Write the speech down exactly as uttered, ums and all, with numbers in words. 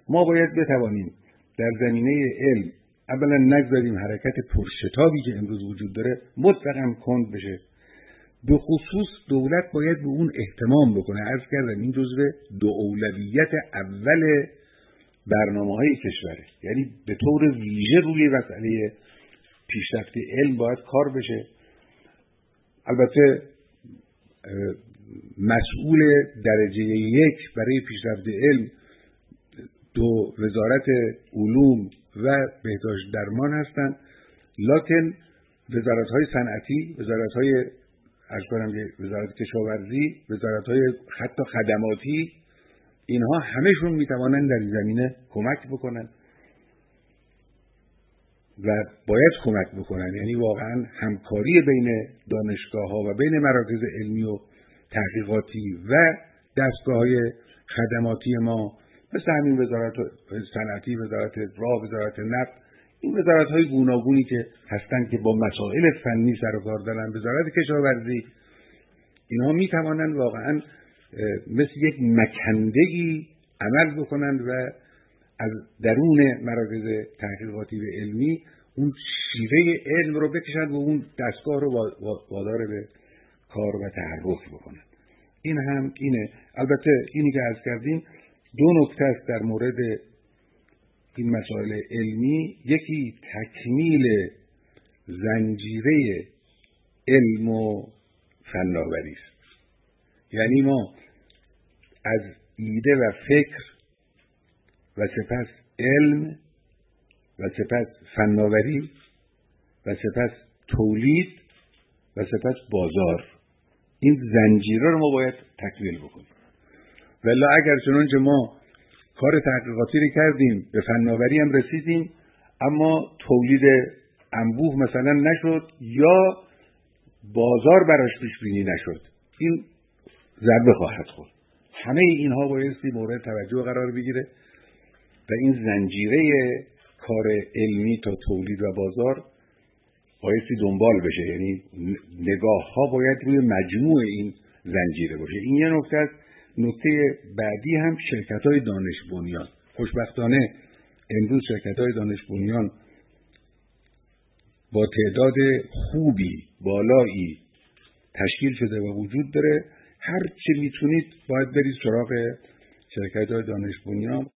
ما باید بتوانیم در زمینه علم اولا نگذاریم حرکت پرشتابی که امروز وجود داره مطلقاً کند بشه. به خصوص دولت باید به اون اهتمام بکنه. عرض کردم این جزو دو اولویت اول برنامه‌های کشوره، یعنی به طور ویژه روی مسئله پیشرفت علم باید کار بشه. البته مسئول درجه یک برای پیشرفت علم دو وزارت علوم و بهداشت درمان هستند، لکن وزارت‌های صنعتی، وزارت‌های عرض کنم که وزارت کشاورزی، وزارت‌های حتی خدماتی، اینها همه‌شون میتوانند در این زمینه کمک بکنن و باید کمک بکنن. یعنی واقعا همکاری بین دانشگاه‌ها و بین مراکز علمی و تحقیقاتی و دستگاه‌های خدماتی ما مثل همین وزارت صنعتی، وزارت راه، وزارت نفت، این وزارت‌های گوناگونی که هستند که با مسائل فنی سر و کار دارن، وزارت کشاورزی، اینها میتوانند واقعا مثل یک مکنده‌ای عمل بکنند و از درون مراکز تحقیقاتی و علمی اون شیوه علم رو بکشند و اون دستگاه رو وادار به کار و تحرک بکنند. این هم اینه. البته اینی که عرض کردیم دو نکته است در مورد این مسائل علمی. یکی تکمیل زنجیره علم و فناوری است. یعنی ما از ایده و فکر و سپس علم و سپس فناوری و سپس تولید و سپس بازار، این زنجیره رو ما باید تکمیل بکنیم. ولی اگر چنانچه ما کار تحقیقاتی رو کردیم، به فناوری هم رسیدیم، اما تولید انبوه مثلا نشد یا بازار براش پیش بینی نشد، این ضربه خواهد خورد. همه اینها بایستی مورد توجه قرار بگیره و این زنجیره کار علمی تا تولید و بازار بایستی دنبال بشه. یعنی نگاه ها باید روی مجموع این زنجیره باشه. این یه نکته است. نکته بعدی هم شرکت های دانش بنیان. خوشبختانه امروز شرکت های دانش بنیان با تعداد خوبی بالایی تشکیل شده و وجود داره. هر چه میتونید باید برید سراغ شرکت های دانش بنیان.